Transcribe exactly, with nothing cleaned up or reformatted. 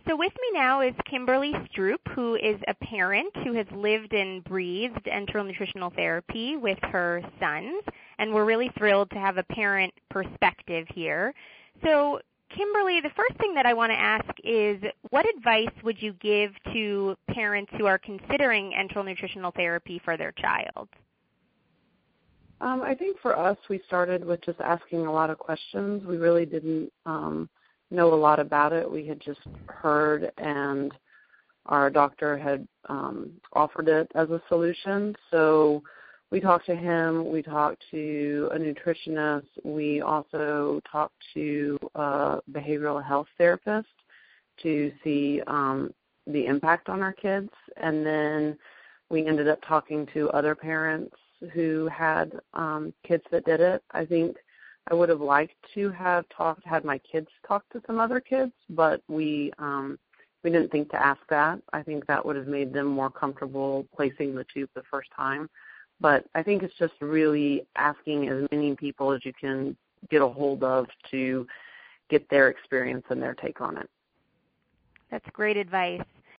So with me now is Kimberly Stroop, who is a parent who has lived and breathed enteral nutritional therapy with her sons, and we're really thrilled to have a parent perspective here. So Kimberly, the first thing that I want to ask is, what advice would you give to parents who are considering enteral nutritional therapy for their child? Um, I think for us, we started with just asking a lot of questions. We really didn't um, know a lot about it. We had just heard, and our doctor had um, offered it as a solution. So we talked to him. We talked to a nutritionist. We also talked to a behavioral health therapist to see um, the impact on our kids. And then we ended up talking to other parents who had um, kids that did it. I think I would have liked to have talked, had my kids talk to some other kids, but we um, we didn't think to ask that. I think that would have made them more comfortable placing the tube the first time. But I think it's just really asking as many people as you can get a hold of to get their experience and their take on it. That's great advice.